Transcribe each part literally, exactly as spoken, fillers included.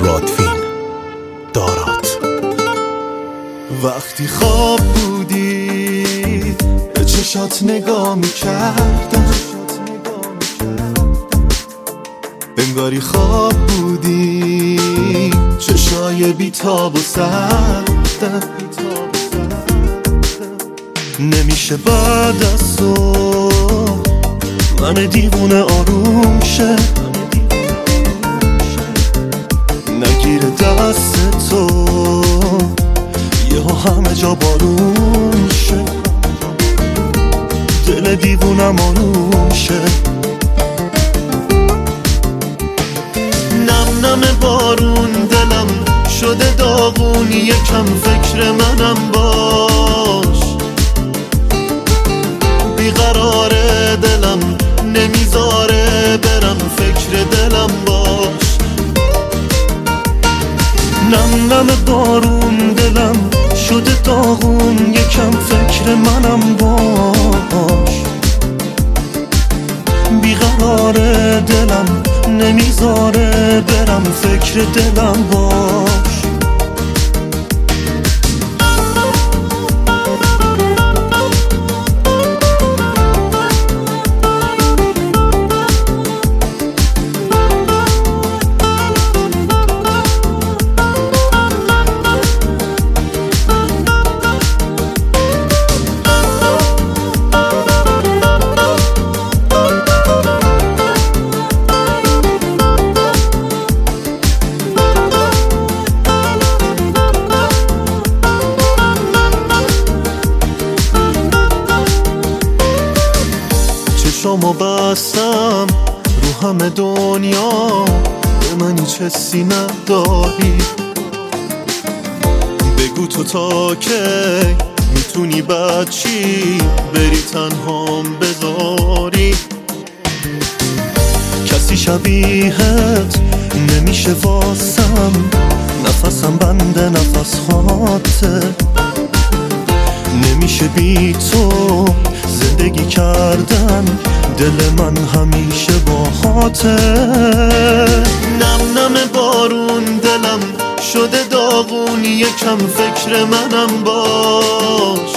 رادفین دارات. وقتی خواب بودی به چشات نگاه میکردم، انگاری خواب بودی چشای بیتاب و سردم. نمیشه بعد از تو من دیوونه آروم شه، نگیر دست تو یهو همه جا بارون شه، دل دیوونم آروم شه. نم نم بارون دلم شده داغون، یکم فکر منم باش. بیقراره دلم نمیذاره برم، فکر دلم باش. نم نم بارون دلم شده داغون، یکم فکر منم باش. بیقراره دلم نمیذاره برم، فکر دلم باش. چشامو بستم رو همه دنیا، به من هیچ حسی نداری. بگو تو تا کی میتونی بچی بری تنهام بذاری. کسی شبیهت نمیشه واسم، نفسم بنده نفس خاطه. نمیشه بی تو زندگی کردن، دل من همیشه با خاطر. نم نم بارون دلم شده داغون، یکم فکر منم باش.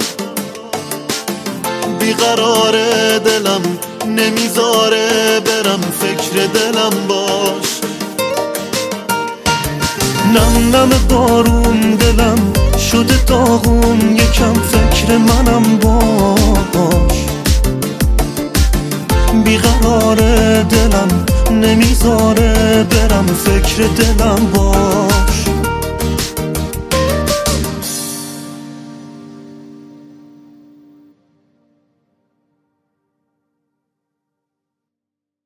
بیقراره دلم نمیذاره برم، فکر دلم باش. نم نم بارون دلم شده داغون، یکم فکر منم باش. بیقراره دلم نمیذاره برم، فکر دلم باش.